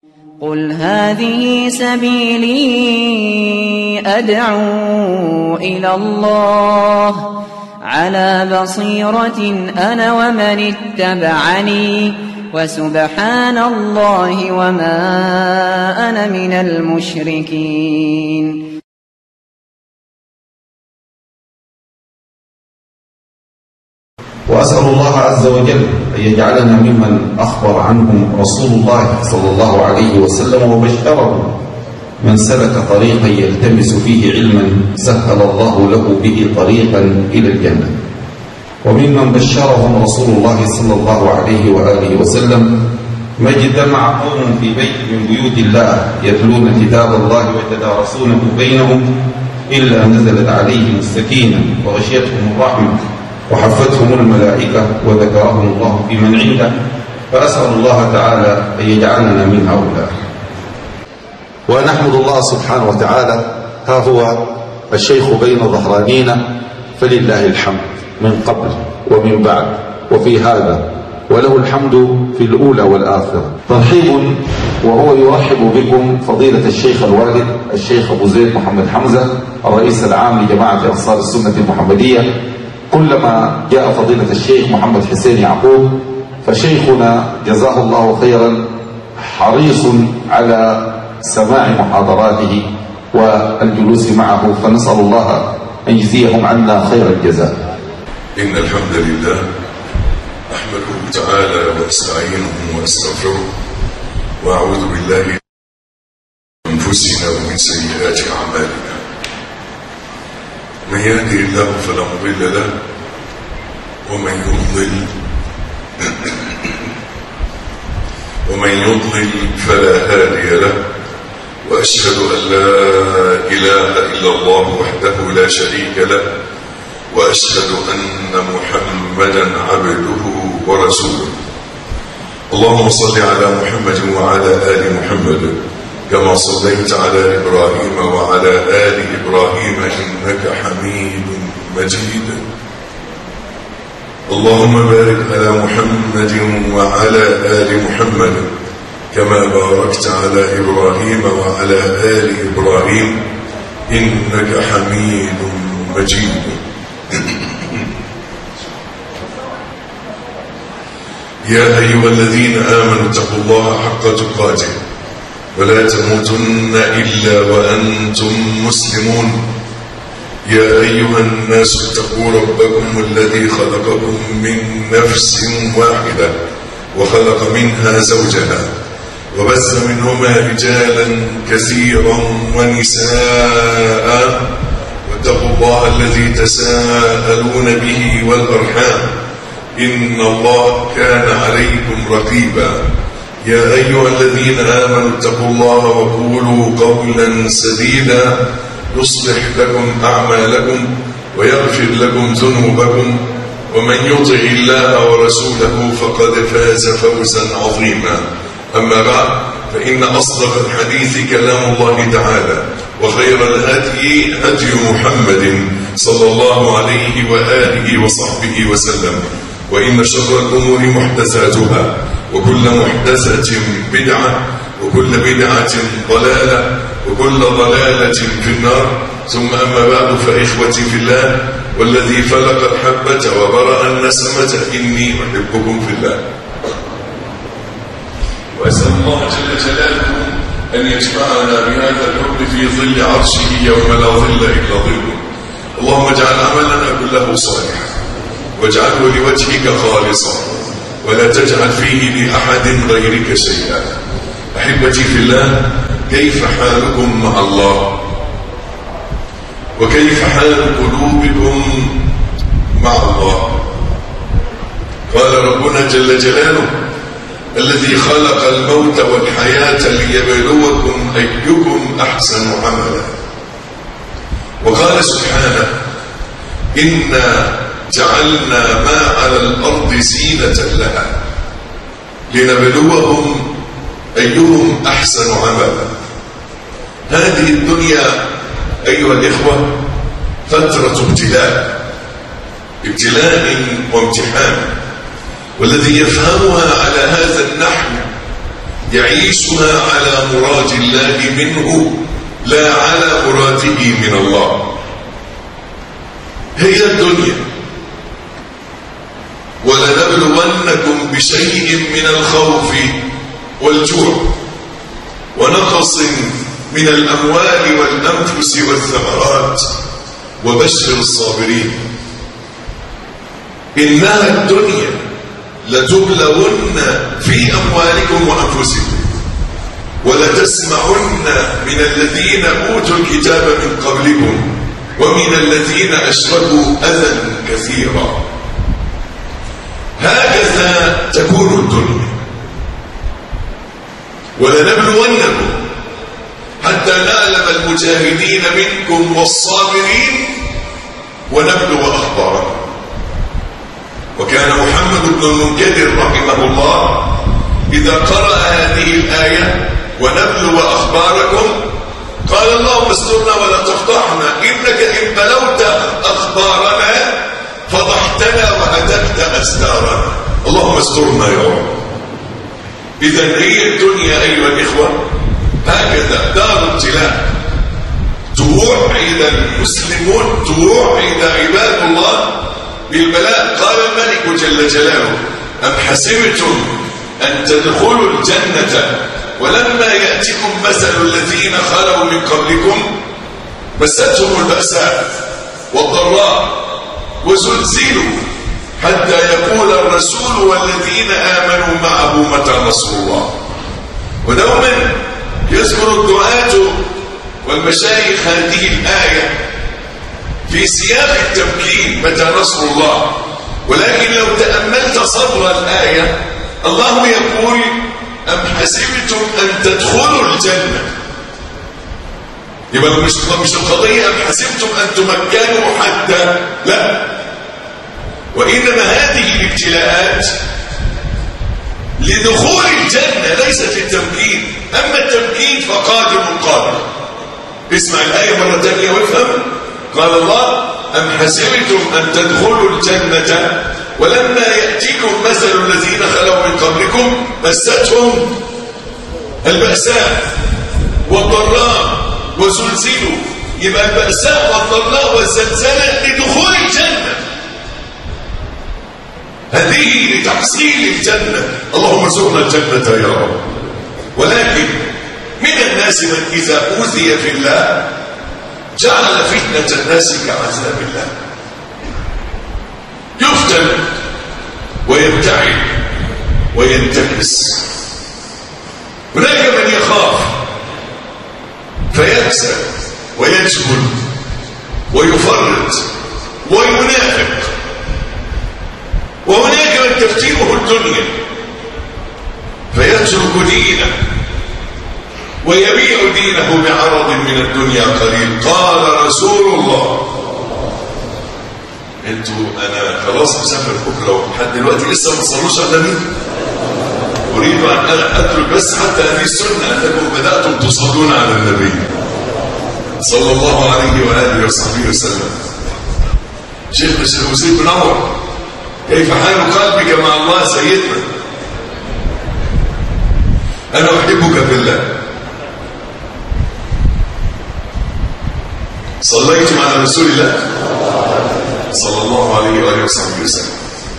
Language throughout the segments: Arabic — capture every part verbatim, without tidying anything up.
قل هذه سبيلي أدعو إلى الله على بصيرة أنا ومن اتبعني وسبحان الله وما أنا من المشركين. وأسأل الله عز وجل أن يجعلنا ممن أخبر عنهم رسول الله صلى الله عليه وسلم وبشرهم: من سلك طريقا يلتمس فيه علما سهل الله له به طريقا إلى الجنة. وممن بشرهم رسول الله صلى الله عليه وآله وسلم: ما اجتمع قوم في بيت من بيوت الله يتلون كتاب الله ويتدارسونه بينهم إلا نزلت عليهم السكينة وغشيتهم الرحمة وحفتهم الملائكة وذكرهم الله في من عنده. فأسأل الله تعالى أن يجعلنا من هؤلاء. ونحمد الله سبحانه وتعالى. ها هو الشيخ بين ظهرانينا فلله الحمد من قبل ومن بعد وفي هذا، وله الحمد في الأولى والآخرة. ترحيب وهو يرحب بكم فضيلة الشيخ الوالد الشيخ أبو زيد محمد حمزة الرئيس العام لجماعة أنصار السنة المحمدية. كلما جاء فضيلة الشيخ محمد حسين يعقوب فشيخنا جزاه الله خيرا حريص على سماع محاضراته والجلوس معه، فنسأل الله أن يجزيهم عنا خير الجزاء. إن الحمد لله أحمده تعالى وأستعينه وأستغفره وأعوذ بالله من أنفسنا ومن سيئات أعمالنا. من يهدي الله فلا مضل له ومن يضلل ومن يضلل فلا هادي له. وأشهد أن لا إله إلا الله وحده لا شريك له، وأشهد أن محمدا عبده ورسوله. اللهم صل على محمد وعلى آل محمد كما صليت على إبراهيم وعلى آل إبراهيم إنك حميد مجيد. اللهم بارك على محمد وعلى آل محمد كما باركت على إبراهيم وعلى آل إبراهيم إنك حميد مجيد. يا أيها الذين آمنوا اتقوا الله حق تقاته ولا تموتن إلا وأنتم مسلمون. يا أيها الناس اتقوا ربكم الذي خلقكم من نفس واحدة وخلق منها زوجها وبث منهما رجالا كثيرا ونساء واتقوا الله الذي تساءلون به والأرحام إن الله كان عليكم رقيبا. يا أيها الذين آمنوا اتقوا الله وقولوا قولا سديدا يصلح لكم أعمالكم ويغفر لكم ذنوبكم، ومن يطع الله ورسوله فقد فاز فوزا عظيما. أما بعد، فإن أصدق الحديث كلام الله تعالى، وخير الهدي هدي محمد صلى الله عليه وآله وصحبه وسلم، وإن شر الأمور محدثاتها، وكل محدثة بدعة، وكل بدعة ضلالة، وكل ضلالة في النار. ثم أما بعد، فإخوتي في الله والذي فلق الحبة وبرأ النسمة إني أحبكم في الله، وأسأل الله جل جلاله أن يجمعنا بهذا الحب في ظل عرشه يوم لا ظل إلا ظله. اللهم اجعل عملنا كله صالحا واجعله لوجهك خالصا ولا تجعل فيه لأحد غيرك شيئا. أحبتي في الله، كيف حالكم مع الله؟ وكيف حال قلوبكم مع الله؟ قال ربنا جل جلاله: الذي خلق الموت والحياة ليبلوكم أيكم أحسن عملا. وقال سبحانه: إنا جعلنا ما على الأرض زينة لها لنبلوهم أيهم أحسن عملا. هذه الدنيا أيها الإخوة فترة ابتلاء ابتلاء وامتحان، والذي يفهمها على هذا النحو يعيشها على مراد الله منه لا على مراده من الله. هي الدنيا. ولنبلونكم بشيء من الخوف والجوع ونقص من الأموال والأنفس والثمرات وبشر الصابرين. إنها الدنيا لتبلون في أموالكم وأنفسكم ولتسمعن من الذين أوتوا الكتاب من قبلكم ومن الذين أشركوا أذى كثيرا. هكذا تكون الدنيا. ولنبلونكم حتى نعلم المجاهدين منكم والصابرين ونبلو أخباركم. وكان محمد بن المنكدر رحمه الله إذا قرأ هذه الآية ونبلو أخباركم قال اللهم استرنا ولا تفضحنا إنك إن بلوت أخبارنا فضحتنا وهتكت أستارنا. اللهم استرنا يا رب. إذن هي الدنيا أيها الإخوة هكذا دار ابتلاء. تروح إلى المسلمون، تروح إلى عباد الله بالبلاء. قال الملك جل جلاله أم حسبتم أن تدخلوا الجنة ولما يأتكم مثل الذين خلوا من قبلكم مستهم البأساء والضراء وزلزلوا حتى يقول الرسول والذين آمنوا معه متى نصر الله. ودوما يذكر الدعاة والمشايخ هذه الآية في سياق التمكين متى نصر الله. ولكن لو تأملت صدر الآية الله يقول أم حسبتم أن تدخلوا الجنة. يبقى مش مش القضية أم حسبتم أن تمكنوا حتى، لا، وإنما هذه الابتلاءات لدخول الجنة ليست للتمكين. أما التمكين فقادم قادم. اسمع الآية مرة ثانية وافهم. قال الله أم حسبتم أن تدخلوا الجنة ولما يأتيكم مثل الذين خلوا من قبلكم مستهم البأساء والضراء وزلزلوا. يبقى البأساء والضراء والزلزلة لدخول الجنة، هذه لتحصيل الجنة. اللهم ارزقنا الجنة يا رب. ولكن من الناس من إذا أوذي في الله جعل فتنة الناس كعذاب الله. يفتن ويبتعد وينتكس. هناك من يخاف فيكسل ويجبن ويفرط وينافق. وهناك من تفتنه الدنيا فيترك دينه ويبيع دينه بعرض من الدنيا قليل. قال رسول الله انتوا انا خلاص مسافر بكره لحد دلوقتي لسه ما تصلوش على النبي. اريد ان اترك بس حتى هذه السنه انكم بداتم تصلون على النبي صلى الله عليه واله وصحبه وسلم. شيخنا الشيخ حسين بن عمر كيف حال قلبك مع الله سيدنا؟ انا احبك في الله. صليتم على رسول الله صلى الله عليه وآله وصحبه وسلم.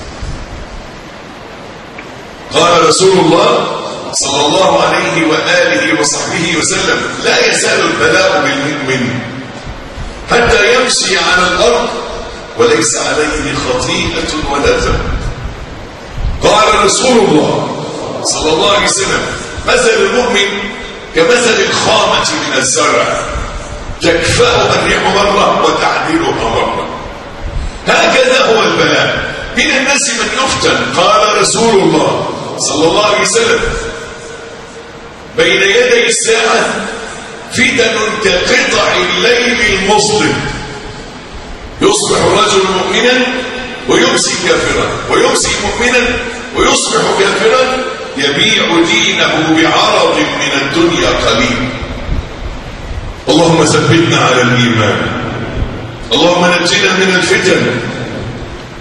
قال رسول الله صلى الله عليه وآله وصحبه وسلم لا يزال البلاء بالمؤمن حتى يمشي على الأرض وليس عليه خطيئة ولا ذنب. قال رسول الله صلى الله عليه وسلم مثل المؤمن كمثل الخامة من الزرع تكفأها الريح مرة وتحملها مرة. هكذا هو البلاء. من الناس من يفتن. قال رسول الله صلى الله عليه وسلم بين يدي الساعة فتن كقطع الليل المظلم يصبح الرجل مؤمنا ويمسي كافرا ويمسي مؤمنا ويصبح كافرا يبيع دينه بعرض من الدنيا قليل. اللهم ثبتنا على الإيمان. اللهم نجنا من الفتن.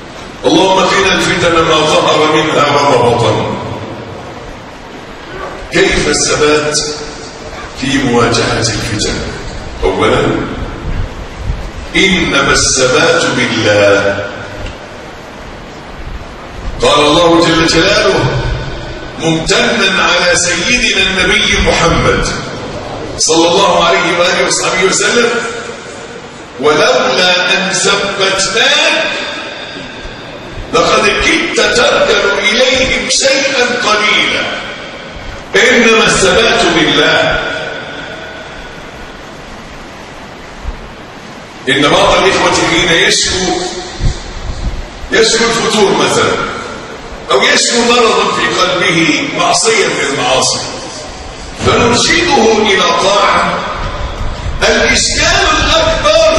اللهم قنا الفتن ما ظهر منها وما بطن. كيف الثبات في مواجهة الفتن؟ أولا إنما الثبات بالله. قال الله جل جلاله ممتنا على سيدنا النبي محمد صلى الله عليه وآله وصحبه وسلم: ولولا أن ثبتناك لقد كدت تركن إليهم شيئا قليلا. إنما الثبات بالله. إن بعض الإخوة حين يشكو يشكو الفتور مثلا، أو يشكو مرضا في قلبه معصية من المعاصي، فنرشده إلى طاعة. الإشكال الأكبر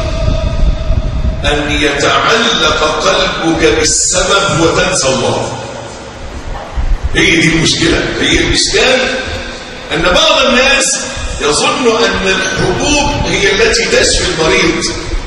أن يتعلق قلبك بالسبب وتنسى الله. هي دي المشكلة. هي الإشكال أن بعض الناس يظن أن الحبوب هي التي تشفي المريض.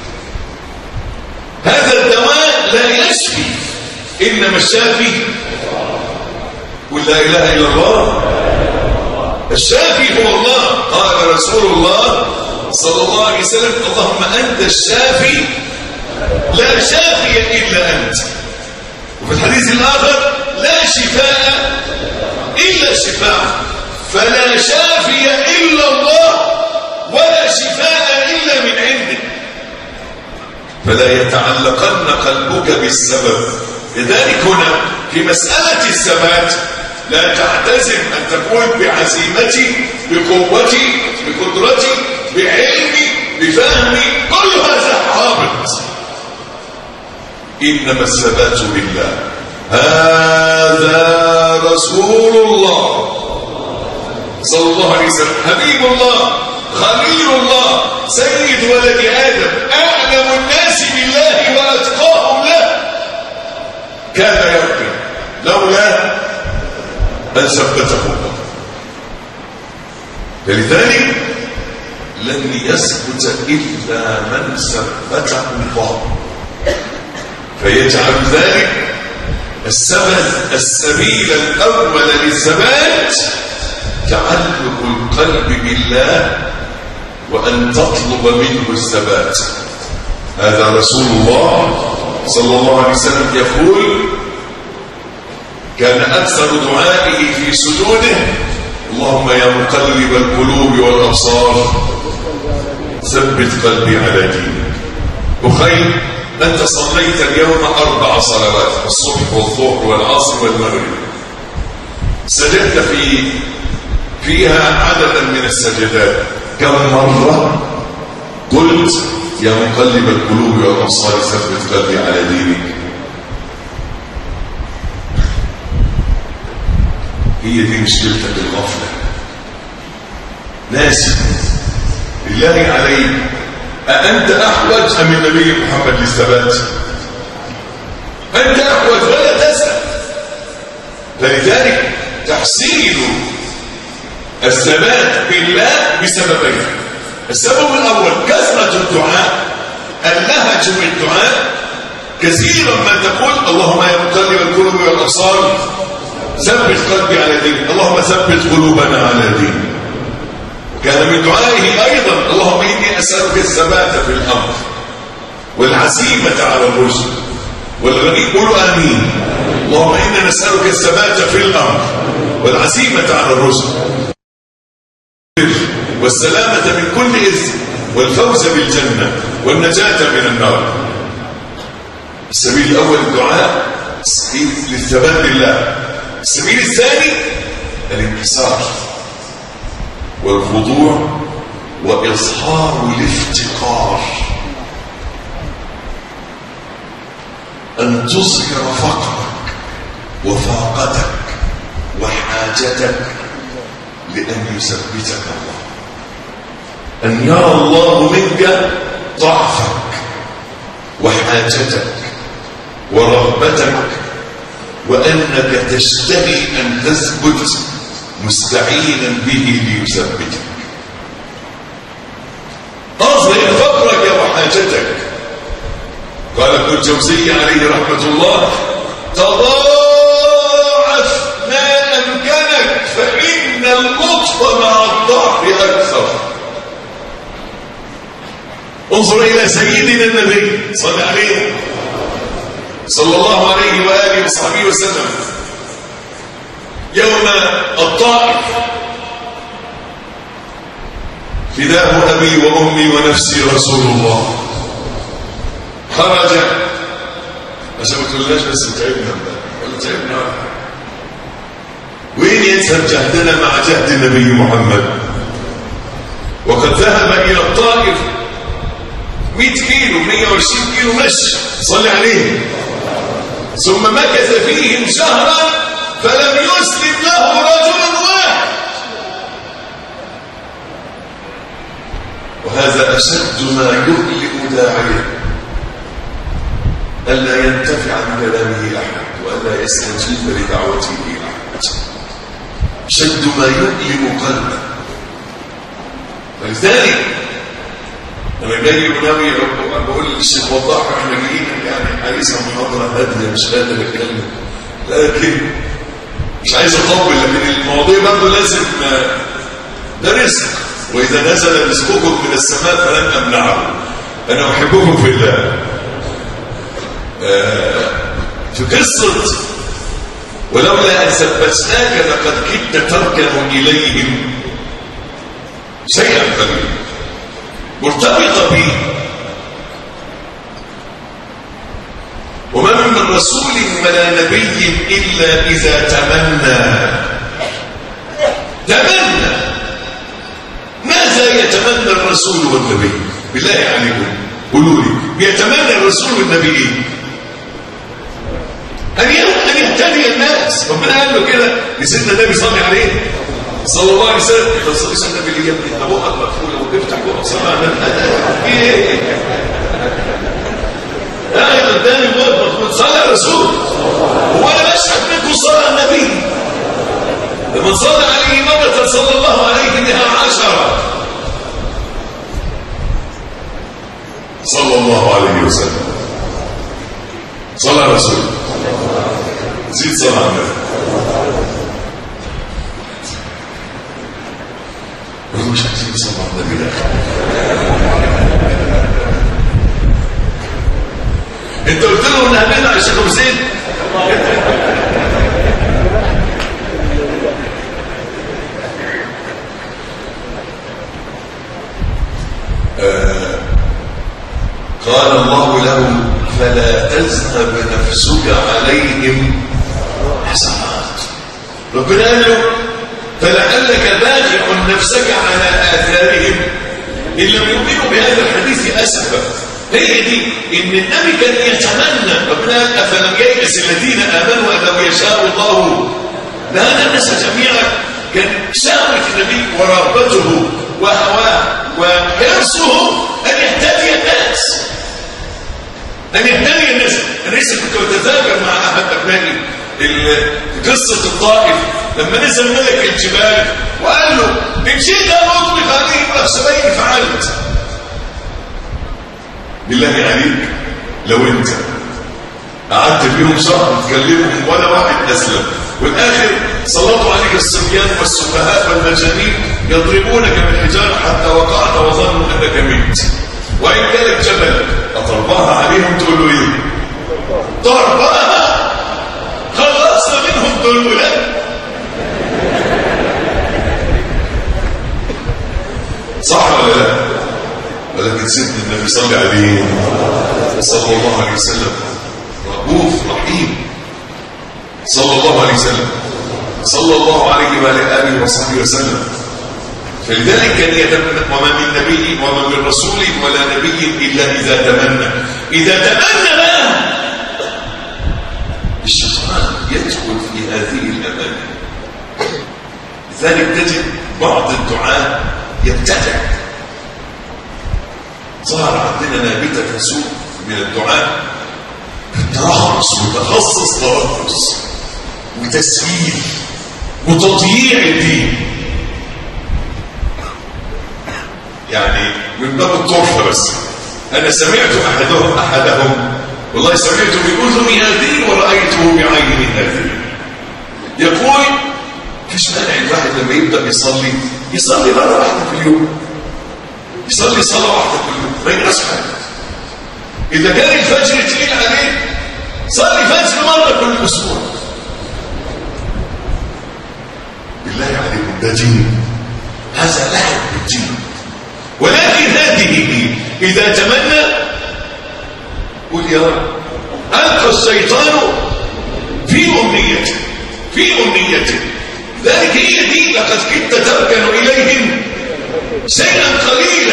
هذا الدواء لا يشفي، إنما الشافي قل لا إله إلا الله. الشافي هو الله. قال رسول الله صلى الله عليه وسلم: اللهم أنت الشافي لا شافي إلا أنت. وفي الحديث الآخر: لا شفاء إلا شفاء، فلا شافي إلا الله ولا شفاء إلا من عنده. فلا يتعلقن قلبك بالسبب. لذلك هنا في مسألة الثبات لا تعتزم أن تقول بعزيمتي، بقوتي، بقدرتي، بعلمي، بفهمي، كل هذا حابط. إنما الثبات بالله. هذا رسول الله صلى الله عليه وسلم، حبيب الله، خليل الله، سيد ولد آدم، أعلم الناس بالله وأتقاهم له، كان يرقي لولا أن ثبته الله. فلذلك لن يثبت إلا من ثبته الله، فيجعل ذلك السبب السبيل الأول للثبات تعلق القلب بالله وأن تطلب منه الثبات. هذا رسول الله صلى الله عليه وسلم يقول: كان أكثر دعائه في سجوده: اللهم يا مقلب القلوب والأبصار ثبت قلبي على دينك. أخي، أنت صليت اليوم أربع صلوات: الصبح والظهر والعصر والمغرب. سجدت في فيها عددا من السجدات. كم مرة قلت يا مقلب القلوب والأبصار ثبت قلبي على دينك؟ هي دي مشكلتك، الغفلة. ناسي. بالله عليك، أأنت أحوج أم النبي محمد للثبات؟ أنت أحوج ولا تسأل. فلذلك تحصيل الثبات بالله بسببين. السبب الأول كثرة الدعاء، اللهج بالدعاء. كثيرا ما تقول اللهم يا مقلب القلوب والأبصار ثبت قلبي على دينك، اللهم ثبت قلوبنا على دينك. كان من دعائه أيضا اللهم إني أسألك الثبات في الأمر والعزيمة على الرشد. والغني قولوا آمين. اللهم إنا نسألك الثبات في الأمر والعزيمة على الرشد والسلامة من كل إثم والفوز بالجنة والنجاة من النار. السبيل الأول الدعاء للثبات بالله. السبيل الثاني الانكسار والخضوع وإظهار الافتقار، أن تظهر فقرك وفاقتك وحاجتك لأن يثبتك الله، أن يرى الله منك ضعفك وحاجتك ورغبتك، وأنك تشتهي أن تثبت مستعينا به ليثبتك. أظهر فقرك وحاجتك. قال ابن الجوزي عليه رحمة الله: تضاعف ما أمكنك فإن اللطف مع الضعف أكثر. انظر إلى سيدنا النبي صلى عليه صلى الله عليه وآله وصحبه وسلم يوم الطائف: فداه أبي وأمي ونفسي رسول الله. خرج عشان ما تقولناش بس تعبنا ولا تعبنا ولا حاجة. وين يذهب جهدنا مع جهد النبي محمد؟ وقد ذهب إلى الطائف مئة كيلو مئة وعشرين كيلو مشي صلى عليه، ثم مكث فيهم شهرا فلم يسلم له رجل واحد. وهذا أشد ما يؤلم داعيه، ألا ينتفع بكلامه أحد وألا يستجيب لدعوته أحد. أشد ما يؤلم قلبه. ولذلك لما جاي يناوي بقول للشيخ وضاح احنا جايين يعني حديث محاضره هاديه مش قادر اتكلم، لكن مش عايز اطول، لكن المواضيع برضه لازم ده رزق، واذا نزل رزقكم من السماء فلن امنعه. انا احبكم في الله. آه في قصه ولولا ان ثبتناك لقد كدت تركن اليهم شيئا قليلا، مرتبطة به. وما من رسول ولا نبي إلا إذا تمنى تمنى ماذا يتمنى الرسول والنبي؟ بالله عليكم قولوا لي، بيتمنى الرسول والنبي أن يهتدي الناس. ربنا قال له كده لسيدنا النبي صلى عليه صلى الله عليه وسلم: إذا صليت النبي لي يا ابني أنت بقك مقفولة وتفتح بقك صلاة إيه؟ قاعد قدامي بقك مقفول صلى على الرسول، وأنا بشهد منكم صلى على النبي. لمن صلى عليه مرة صلى الله عليه بها عشرة. صلى الله عليه وسلم. صلى على الرسول، زيد صلى على النبي. مش عايزين نصلي على النبي ده. انت قلت له ان هنبدا على الشيخ حسين. آه قال الله له: فلا تذهب نفسك عليهم حسرات. ربنا قال له: فلعلك باخع نفسك على آثارهم إن لم يؤمنوا بهذا الحديث أسفا. هي دي إن النبي كان يتمنى. ربنا قال: أفلم ييأس الذين آمنوا أن لو يشاء الله لهدى الناس جميعا. كان شهوة النبي ورغبته وهواه وحرصه أن يهتدي الناس، أن يهتدي الناس. أنا لسه كنت بتذاكر مع أحد أبنائي قصة الطائف لما نزل ملك الجبال وقال له: إن شئت أن أطلق عليهم الأخشبين فعلت. بالله عليك لو أنت قعدت بيهم شهر تكلمهم ولا واحد أسلم، والآخر سلطوا عليك الصبيان والسفهاء والمجانين يضربونك بالحجارة حتى وقعت وظنوا أنك ميت، وإن كانت جبل أضربها عليهم تقول له إيه؟ ضربها خلصنا منهم دول ولاد. صح ولا لا؟ ولكن سيدنا النبي صلى عليه صلى الله عليه وسلم رؤوف رحيم صلى الله عليه وسلم صلى الله عليه وعلى آله وصحبه وسلم. فلذلك كان يتمنى: وما من نبي وما من رسول ولا نبي إلا إذا تمنى. إذا تمنى بقى الشيطان يدخل في هذه الأمانة. لذلك تجد بعض الدعاء يبتدع. ظهر عندنا نابتة سوء من الدعاء الترخص وتخصص ترخص وتسويل وتضييع الدين، يعني من باب الطرفة. بس أنا سمعت أحدهم أحدهم والله سمعته بأذني هذه ورأيته بعيني هذه يقول: مفيش مانع الواحد لما يبدأ يصلي يصلي مرة واحدة في اليوم، يصلي صلاة واحدة في اليوم، ما ينقص حاجة. إذا كان الفجر تقيل عليه صلي فجر مرة كل أسبوع. بالله عليكم ده دين، هذا لعب بالدين. ولكن هذه إذا تمنى قل يا رب، ألقى الشيطان في أمنيته في أمنيته ذلك هي دي. لقد كنت تركن إليهم شيئا قليلا.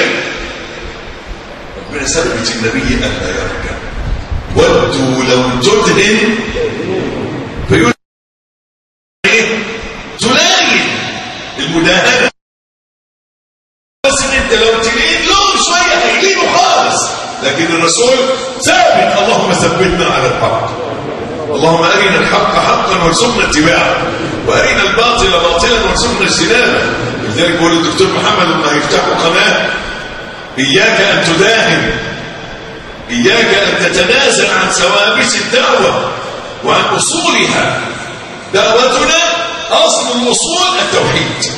ربنا ثبت النبي أن لا يركن. ودوا لو تدهن فيقول ايه؟ تلاين المداهنة. بس ان انت لو تلين لهم شوية هيلينوا خالص، لكن الرسول ثابت. اللهم ثبتنا على الحق، اللهم أرنا الحق حقا وارزقنا اتباعه، وأرنا الباطل باطلا وارزقنا اجتنابه. لذلك يقول الدكتور محمد لما يفتحوا قناة: إياك أن تداهن، إياك أن تتنازل عن ثوابت الدعوة وعن أصولها. دعوتنا أصل الأصول التوحيد،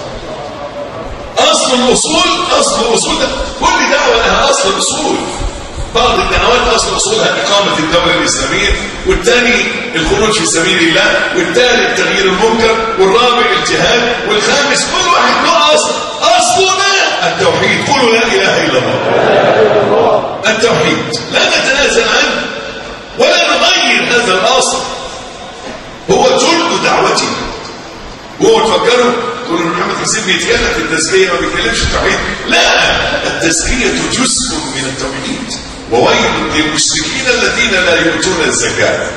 أصل الأصول أصل الأصول ده. كل دعوة لها أصل الأصول. بعض الدعوات أصل أصولها إقامة الدولة الإسلامية، والثاني الخروج في سبيل الله، والثالث تغيير المنكر، والرابع الجهاد، والخامس كل واحد له أصل. أصلنا التوحيد. قولوا لا إله إلا الله. التوحيد لا نتنازل عنه ولا نغير هذا الأصل، هو جلد دعوتنا. وهو تفكروا تقولوا محمد حسين بيتكلم في التزكية ما بيتكلمش التوحيد. لا، التزكية جزء من التوحيد. وويل للمشركين الذين لا يؤتون الزكاة.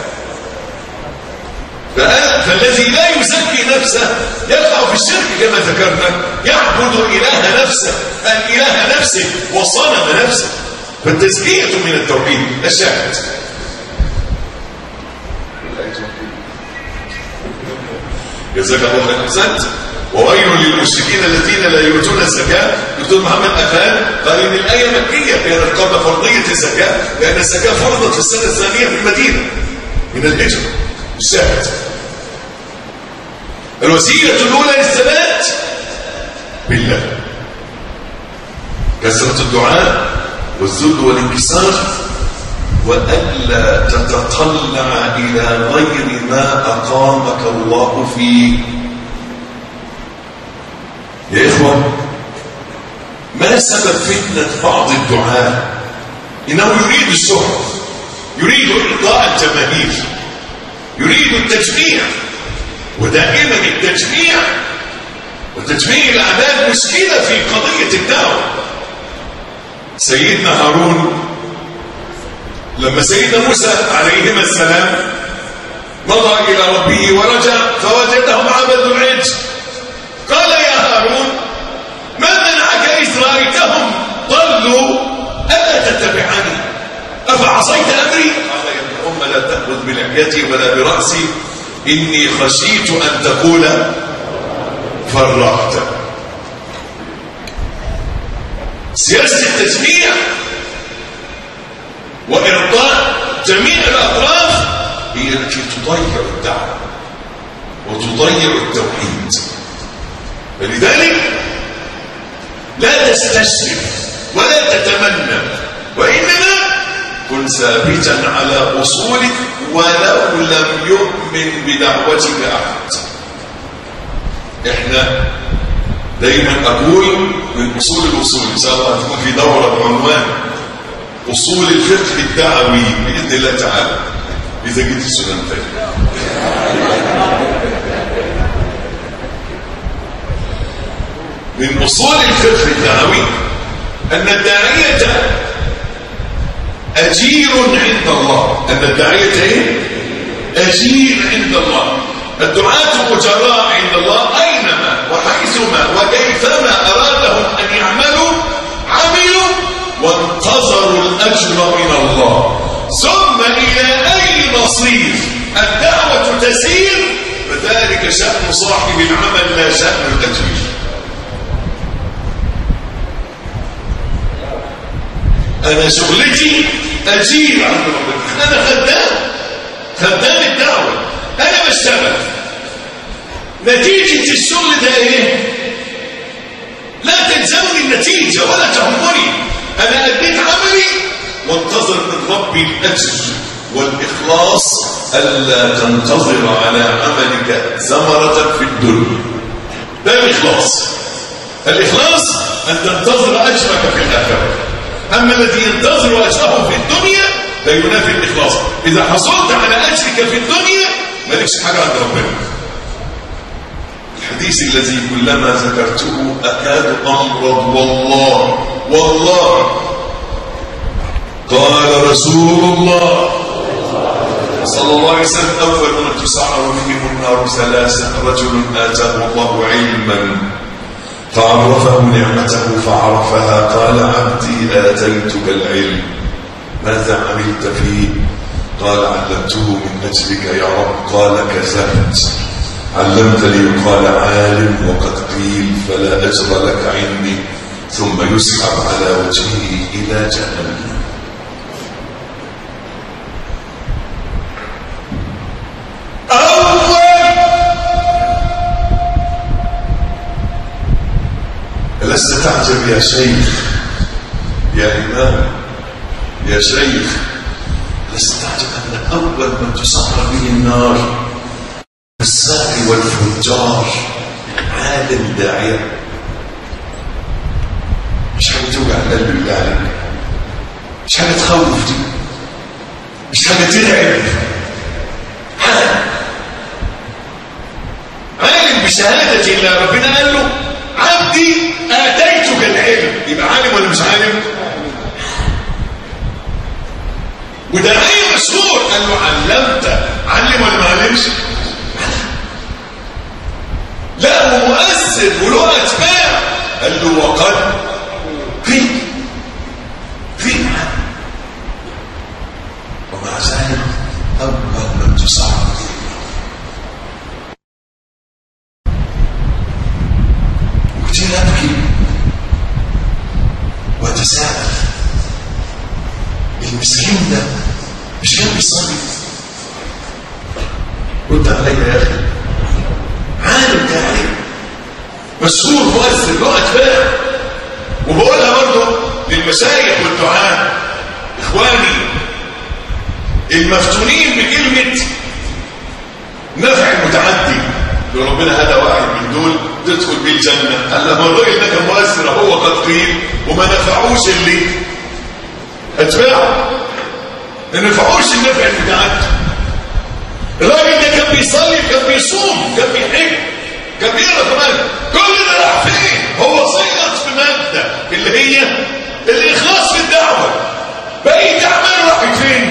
فالذي لا يزكي نفسه يقع في الشرك كما ذكرنا، يعبد إله نفسه، الإله نفسه وصنم نفسه. فالتزكية من التوحيد. الشاهد جزاك الله خير. أحسنت. وويل للمشركين الذين لا يؤتون الزكاة. دكتور محمد أفان قال إن الآية مكية، كانت قبل فرضية الزكاة، لأن الزكاة فرضت في السنة الثانية في المدينة من الهجرة. الشاهد الوسيلة الأولى للثبات بالله كثرة الدعاء والذل والانكسار، وألا تتطلع إلى غير ما أقامك الله فيه. يا إخوة، ما سبب فتنة بعض الدعاء؟ إنه يريد الشهرة، يريد إرضاء الجماهير، يريد التجميع. ودائما التجميع وتجميع الأعداد مشكلة في قضية الدعوة. سيدنا هارون لما سيدنا موسى عليهما السلام مضى إلى ربه ورجع فوجدهم عبدوا العجل، قال يا هارون ما منعك إذ رأيتهم ضلوا ألا تتبعني أفعصيت أمري؟ قال يا ابن أم لا تأخذ بلحيتي ولا برأسي، إني خشيت أن تقول فرقت. سياسة التجميع وإرضاء جميع الأطراف هي التي تضيع الدعوة وتضيع التوحيد. فلذلك لا تستشرف ولا تتمنى، وإنما كن ثابتا على أصولك ولو لم يؤمن بدعوتك أحد. إحنا دايما أقول من أصول الأصول، إن شاء الله هتكون في دورة بعنوان أصول الفقه الدعوي بإذن الله تعالى إذا جيت السنة تاني. من أصول الفقه الدعوي أن الداعية أجير عند الله. أن الداعية إيه؟ أجير عند الله. الدعاة أجراء عند الله أينما وحيثما وكيفما أرادهم أن يعملوا عملوا وانتظروا الأجر من الله. ثم إلى أي مصير الدعوة تسير فذلك شأن صاحب العمل لا شأن الأجير. أنا شغلتي أجير عند ربنا، أنا خدام خدام الدعوة، أنا بشتغل. نتيجة الشغل ده ايه؟ لا تلزمني النتيجة ولا تهمني، انا اديت عملي وانتظر من ربي الاجر والاخلاص، الا تنتظر على عملك ثمرة في الدنيا. ده الاخلاص. الاخلاص ان تنتظر اجرك في الاخرة. اما الذي ينتظر اجره في الدنيا لا ينافي الاخلاص. اذا حصلت على اجرك في الدنيا مالكش حاجة عند ربنا. الحديث الذي كلما ذكرته أكاد أمرض والله والله قال رسول الله صلى الله عليه وسلم: أول من تسعر بهم النار ثلاثة: رجل آتاه الله علما فعرفه نعمته فعرفها، قال: عبدي آتيتك العلم ماذا عملت فيه؟ قال: علمته من أجلك يا رب. قال: كذبت، علمت ليقال عالم وقد قيل، فلا أجر لك عندي. ثم يسحب على وجهه إلى جهنم. أول لست تعجب يا شيخ، يا إمام، يا شيخ، لست تعجب أن أول من تسعر به النار الساقي والفجار عالم داعية. مش حاجة توجع القلب بالله عليك، مش حاجة تخوف دي، مش حاجة ترعب. عالم عالم بشهادة الله. ربنا قال له: عبدي آتيتك العلم. يبقى عالم ولا مش عالم؟ وداعية مشهور قال له: علمت، علم ولا ما علمش؟ لا، هو مؤثر وله أتباع. قال له: وقد قيل قيل. ومع ذلك أول من تصعد وكتير أبكي وأتساءل، المسكين ده مش كان بيصلي؟ رد علي يا أخي. عالم داعي مشهور مؤثر له أتباع. وبقولها برضه للمشايخ والدعاء: إخواني المفتونين بكلمة نفع المتعدي، لو ربنا هدى واحد من دول تدخل بيه الجنة، قال لما الراجل ده كان مؤثر هو قد قيل وما نفعوش اللي أتباعه، ما نفعوش النفع المتعدي. الراجل ده كان بيصلي، كان بيصوم، كان بيحج، كان بيقرا كمان، كل ده راح فين؟ هو سيط في مادة اللي هي الإخلاص في الدعوة. بقية أعمال راحت فين؟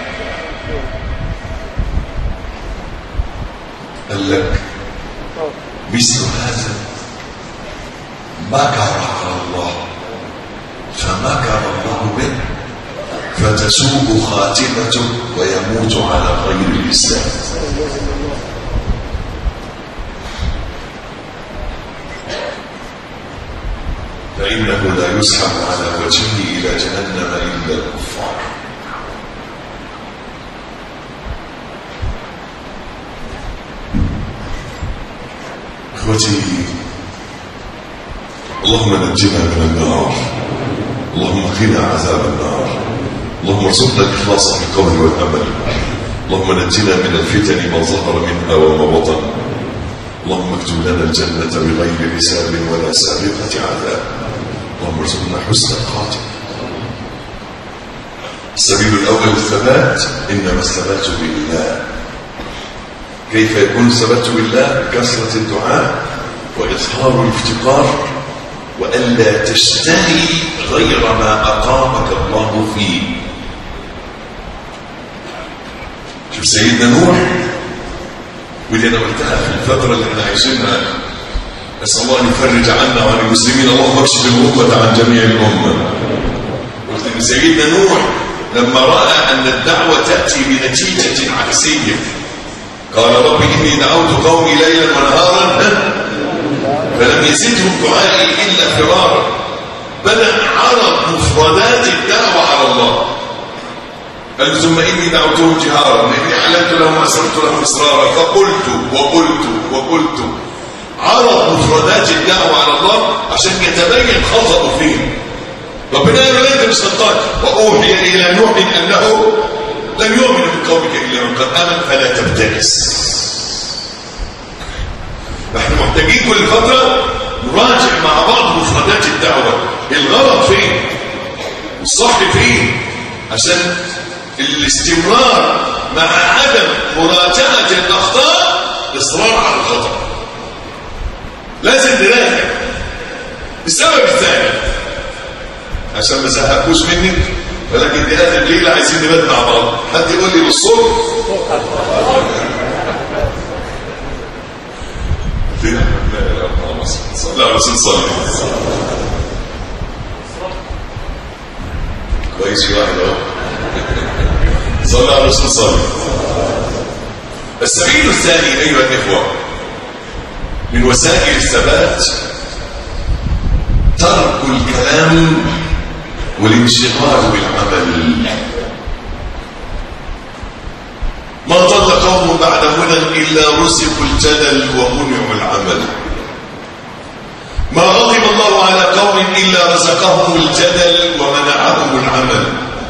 قال لك: مثل هذا مكر على الله فمكر الله به فتسوء خاتمته ويموت على غير الإسلام. فإنه لا يسحب على وجهه إلى جهنم إلا الكفار. إخوتي، اللهم نجنا من النار، اللهم قنا عذاب النار، اللهم ارزقنا الإخلاص في القول والعمل، اللهم نجنا من الفتن ما ظهر منها وما بطن، اللهم اكتب لنا الجنة بغير حساب ولا سابقة عذاب، اللهم ارزقنا حسن الخاتمة. السبيل الأول الثبات، إنما الثبات بالله. كيف يكون الثبات بالله؟ بكثرة الدعاء وإظهار الافتقار، وألا تشتهي غير ما أقامك الله فيه. شوف سيدنا نوح، ودي أنا قلتها في الفترة اللي احنا عايشينها، نسأل الله أن يفرج عنا وعن المسلمين، اللهم اكشف الغمة عن جميع الأمة. قلت إن سيدنا نوح لما رأى أن الدعوة تأتي بنتيجة عكسية قال: رب إني دعوت قومي ليلا ونهارا فلم يزدهم دعائي إلا فرارا. بدأ عرض مفردات الدعوة على الله، قال ثم إني دعوتهم جهارا إني أعلنت لهم وأسررت لهم إسرارا فقلت وقلت وقلت. عرض مفردات الدعوة على الله عشان يتبين خطأه فين. ربنا قال له أنت مش غلطان. وأوحي إلى نوح أنه لن يؤمن من قومك إلا من قد آمن فلا تبتئس. نحن محتاجين كل فترة نراجع مع بعض مفردات الدعوة، الغلط فين والصح فين، عشان الاستمرار مع عدم مراجعة الأخطاء إصرار على الخطأ. لازم نراجع. السبب الثاني عشان ما زهقوش مني، ولكن دي هذه الليلة عايزين نبات مع بعض. حد يقول لي بالصوت فين؟ لا لا لا صلى على رسول صلى كويس في واحد اهو صلى على رسول صلى. السبيل الثاني ايها الاخوه من وسائل الثبات ترك الكلام والانشغال بالعمل. ما ضل قوم بعد هدى إلا رزقوا الجدل ومنعوا العمل. ما غضب الله على قوم إلا رزقهم الجدل ومنعهم العمل.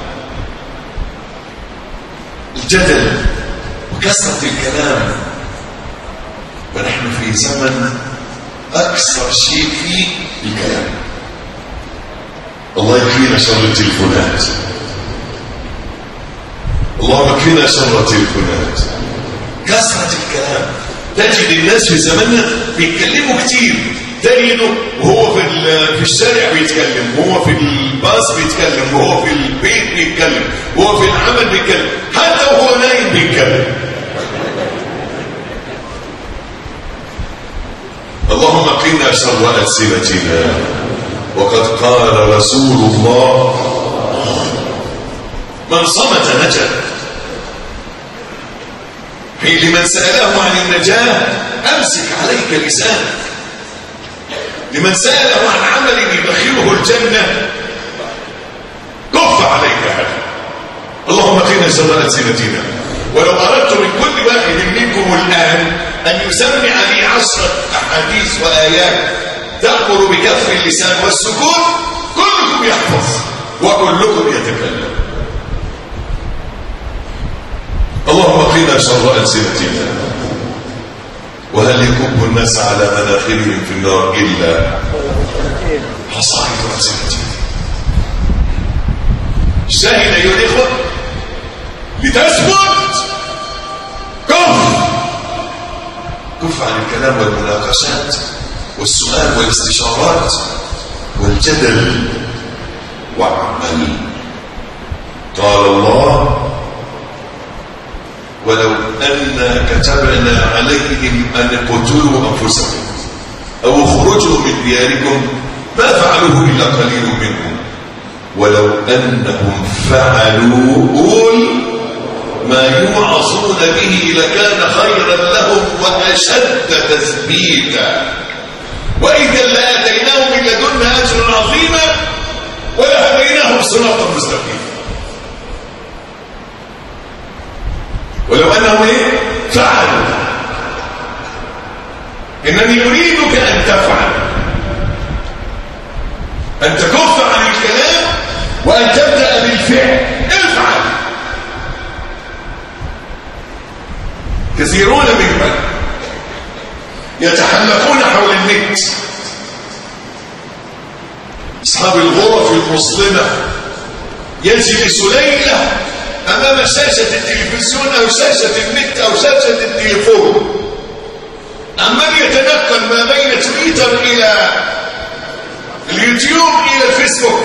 الجدل وكثرة الكلام، ونحن في زمن أكثر شيء فيه الكلام. الله يكفينا شر التليفونات، اللهم اكفنا شر التليفونات. كثرة الكلام، تجد الناس في زماننا بيتكلموا كتير. تجده وهو في في الشارع بيتكلم، وهو في الباص بيتكلم، وهو في البيت بيتكلم، وهو في العمل بيتكلم، حتى وهو نايم بيتكلم. اللهم قنا شر ألسنتنا. وقد قال رسول الله من صمت نجا. حين لمن سأله عن النجاة أمسك عليك لسانك. لمن سأله عن عمل يدخله الجنة كف عليك هذا. اللهم قنا شر ألسنتنا. ولو أردت من كل واحد منكم الآن أن يسمع لي عشرة أحاديث وآيات تأمر بكف اللسان والسكوت، كلكم يحفظ وكلكم يتكلم. اللهم قنا شر ألسنتنا. وهل يكب الناس على مناخرهم في النار إلا حصائد ألسنتهم. الشاهد أيها الإخوة لتثبت كف كف عن الكلام والمناقشات والسؤال والاستشارات والجدل وعمل. قال الله ولو أن كتبنا عليهم أن اقتلوا أنفسهم أو اخرجوا من دياركم ما فعلوه إلا قليل منهم ولو أنهم فعلوا قول ما يوعظون به لكان خيرا لهم وأشد تثبيتا وإذا لآتيناهم من لدنا أجرا عظيما ولهديناهم صراطا مستقيما. ولو أنهم إيه؟ فعلوا. إنني أريدك أن تفعل، أن تكف عن الكلام وأن تبدأ بالفعل. افعل. كثيرون ممن يتحلقون حول النت، أصحاب الغرف المظلمة، يجلس ليلة أمام شاشة التلفزيون أو شاشة النت أو شاشة التليفون، عمال يتنقل ما بين تويتر إلى اليوتيوب إلى الفيسبوك،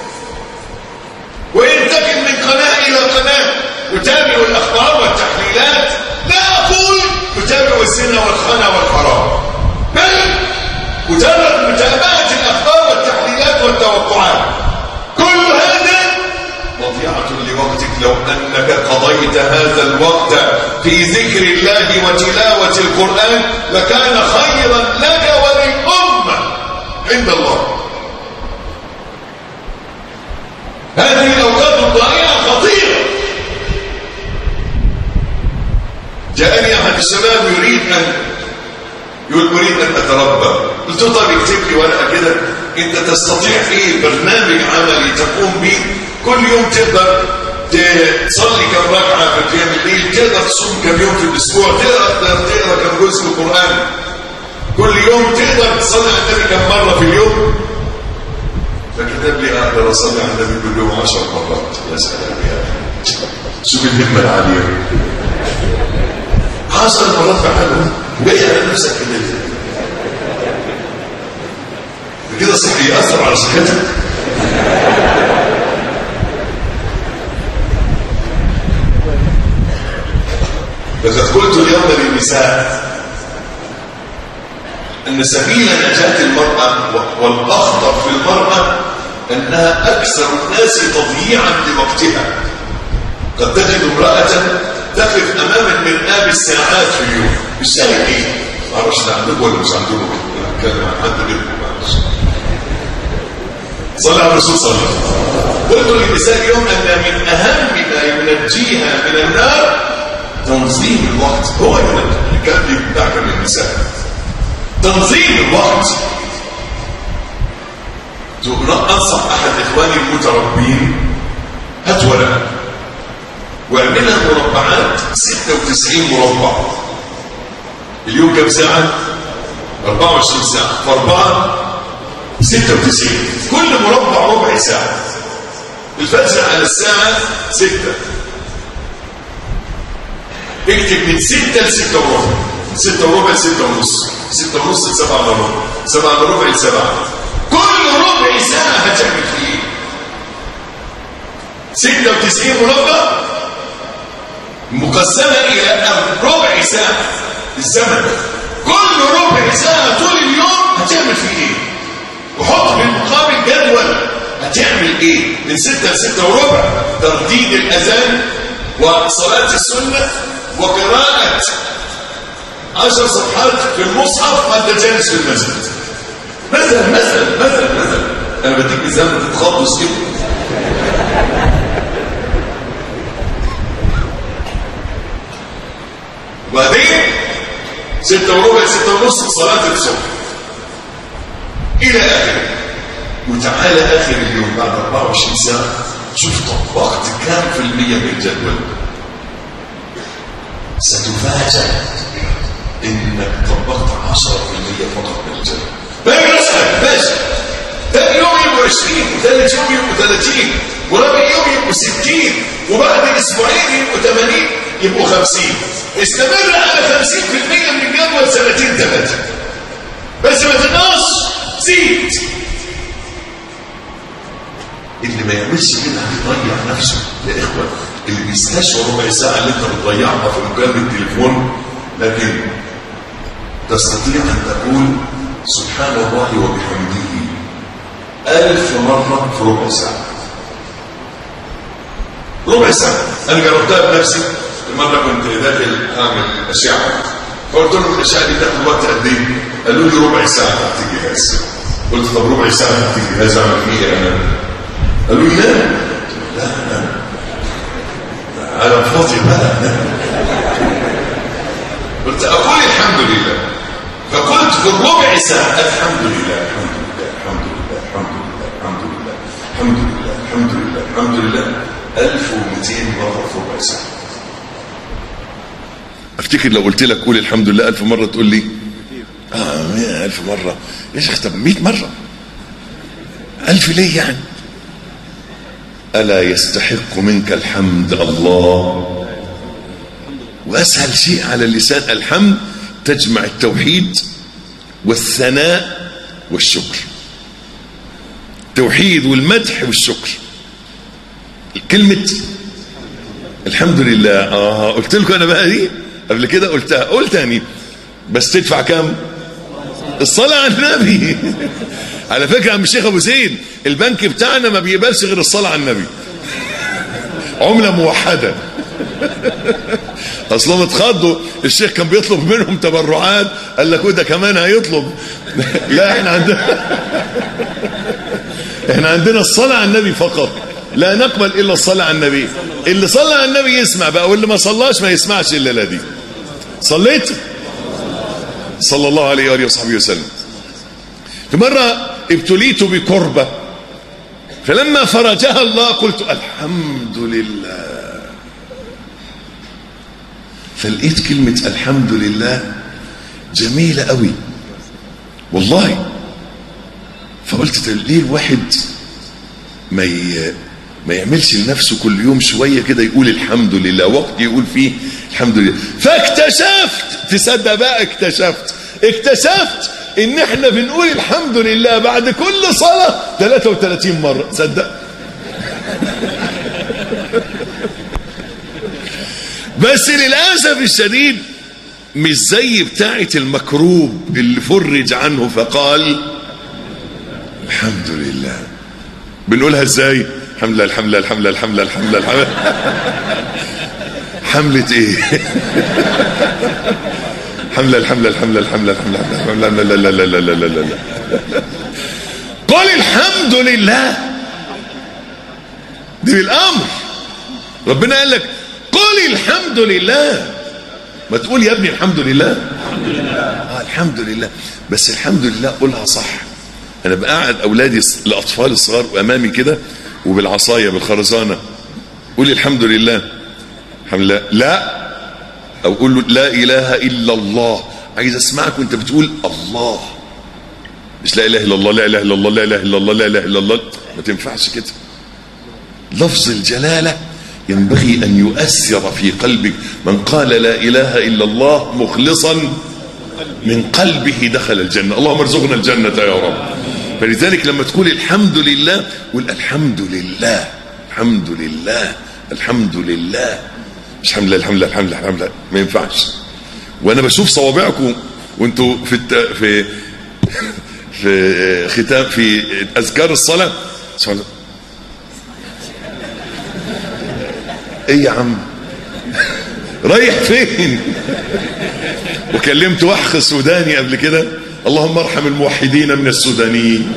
وينتقل من قناة إلى قناة، يتابع الأخبار والتحليلات. لا أقول يتابع الزنا والخنا والحرام، بل مجرد متابعة الأخبار والتحليلات والتوقعات. كل هذا مضيعة لوقتك. لو أنك قضيت هذا الوقت في ذكر الله وتلاوة القرآن لكان خيرا لك وللأمة عند الله. هذه الأوقات الضائعة خطيرة. الشباب يريد أن يقول أريد أن أتربى. قلت له طيب اكتب لي ورقة كده، أنت تستطيع إيه برنامج عملي تقوم به كل يوم، تقدر تصلي كم ركعة في قيام الليل، تقدر تصوم كم يوم في الأسبوع، تقدر تقرأ كم جزء القرآن كل يوم، تقدر تصلي على النبي كم مرة في اليوم. فكتب لي أقدر أصلي على النبي كل يوم عشر مرات. يا سلام يا شوف الهمة العالية، عشر مرات بحاله جاي على نفسك كده كده صحي يأثر على صحتك. لقد قلت اليوم للنساء أن سبيل نجاة المرأة والأخطر في المرأة أنها أكثر الناس تضييعا لوقتها. قد تجد امرأة تقف أمام المرآة بالساعات في اليوم. بالساعة إيه؟ ما أعرفش ده عندكم ولا مش عندكم، أتكلم عن حد غيركم. معلش صلى على الرسول صلى الله عليه وسلم. قلت للنساء اليوم أن من أهم ما ينجيها من النار تنظيم الوقت. هو ده الكلام بتاعك للنساء، تنظيم الوقت. أنصح أحد إخواني المتربين، هات ورقة واعملها مربعات ستة وتسعين مربع. اليوم كم ساعة؟ أربعة وعشرين ساعة، فأربعة ستة وتسعين، كل مربع ربع ساعة. الفجر على الساعة ستة، اكتب من ستة لستة وربع، ستة وربع لستة ونص، ستة ونص لسبعة وربع، سبعة وربع لسبعة. كل ربع ساعة هتعمل فيه ستة وتسعين مربع مقسمة إلى ربع ساعة. الزمن كل ربع ساعة طول اليوم هتعمل فيه إيه؟ وحط بالمقابل جدول هتعمل إيه؟ من ستة لستة وربع ترديد الأذان وصلاة السنة وقراءة عشر صفحات في المصحف وأنت جالس في المسجد. مثلا مثلا مثلا مثلا أنا بديك مثال تتخلص كده. وبعدين ستة وربع ستة ونص صلاة الصبح إلى آخره. وتعالى آخر اليوم بعد أربعة وعشرين ساعة شوف طبقت كام في المية من الجدول. ستفاجأ إنك طبقت عشرة في المية فقط من الجدول. باقي نسخة ماشي، ثاني يوم يبقوا عشرين، وثالث يوم يبقوا ثلاثين، ورابع يوم يبقوا ستين، وبعد أسبوعين يبقوا ثمانين، يبقوا خمسين. استمر على خمسين في المية من الجدول سنتين ثلاثة، بس ما تنقص، زيد. اللي ما يعملش كده هيضيع نفسه. يا إخوة اللي بيستشعر ربع ساعة اللي انت بتضيعها في مكالمة التليفون، لكن تستطيع أن تقول سبحان الله وبحمده ألف مرة في ربع ساعة. ربع ساعة أنا جربتها بنفسي. مرة كنت داخل أعمل أشعة، فقلت لهم الأشعة دي تاخد وقت قد إيه؟ قالوا لي ربع ساعة تحت جهاز. قلت طب ربع ساعة تحت جهاز أعمل إيه أنا؟ قالوا لي لا لا لا أنا فاضي بقى. قلت أقول الحمد لله، فقلت في الربع ساعة الحمد لله الحمد لله الحمد لله الحمد لله الحمد لله الحمد لله الحمد لله الحمد لله ألف ومئتين مرة في ربع ساعة. افتكر لو قلت لك قول الحمد لله ألف مرة تقول لي اه ألف مرة يا شيخ. طب مئة مرة، ألف ليه يعني؟ ألا يستحق منك الحمد الله. وأسهل شيء على اللسان الحمد، تجمع التوحيد والثناء والشكر. التوحيد والمدح والشكر. كلمة الحمد لله اه قلت لكم انا بقى دي قبل كده، قلتها قول تاني بس تدفع كام؟ الصلاة على النبي. على فكرة عم الشيخ ابو زيد البنك بتاعنا ما بيقبلش غير الصلاة على النبي، عملة موحدة. اصلا اتخضوا، الشيخ كان بيطلب منهم تبرعات قال لك وده كمان هيطلب. لا احنا عندنا احنا عندنا الصلاة على النبي فقط، لا نقبل الا الصلاة على النبي. اللي صلى على النبي يسمع بقى، واللي ما صلاش ما يسمعش الا دي. صليت صلى الله عليه وآله وصحبه وسلم. في مرة ابتليت بكربة فلما فرجها الله قلت الحمد لله. فلقيت كلمة الحمد لله جميلة قوي والله. فقلت ليه الواحد ما ي... ما يعملش لنفسه كل يوم شوية كده يقول الحمد لله، وقت يقول فيه الحمد لله. فاكتشفت، تصدق بقى اكتشفت اكتشفت ان احنا بنقول الحمد لله بعد كل صلاة ثلاثة وثلاثين مرة. تصدق؟ بس للأسف الشديد مش زي بتاعة المكروب اللي فرج عنه فقال الحمد لله. بنقولها ازاي؟ الحمد لله الحمد لله الحمد لله الحمد لله الحمد لله الحمد لله. حملة ايه؟ الحمد لله الحمد لله الحمد لله الحمد لله الحمد لله لا لا لا لا لا لا لا لا. قل الحمد لله. دي بالامر. ربنا قال لك قل الحمد لله، ما تقول يا ابني الحمد لله. الحمد لله. اه الحمد لله، بس الحمد لله قولها صح. انا بقعد اولادي الاطفال الصغار امامي كده وبالعصايه بالخرزانه قول الحمد لله. الحمد لله لا، او قول له لا اله الا الله. عايز اسمعك وانت بتقول الله، مش لا اله الا الله لا اله الا الله لا اله الا الله لا اله الا الله. ما تنفعش كده. لفظ الجلاله ينبغي ان يؤثر في قلبك. من قال لا اله الا الله مخلصا من قلبه دخل الجنه. اللهم ارزقنا الجنه يا رب. فلذلك لما تقول الحمد لله قول الحمد لله الحمد لله الحمد لله، مش الحمد لله الحمد لله الحمد لله الحمد لله. ما ينفعش. وانا بشوف صوابعكم وانتوا في الت... في في ختام في اذكار الصلاه. ايه يا عم رايح فين؟ وكلمت وحخ سوداني قبل كده، اللهم ارحم الموحدين من السودانيين.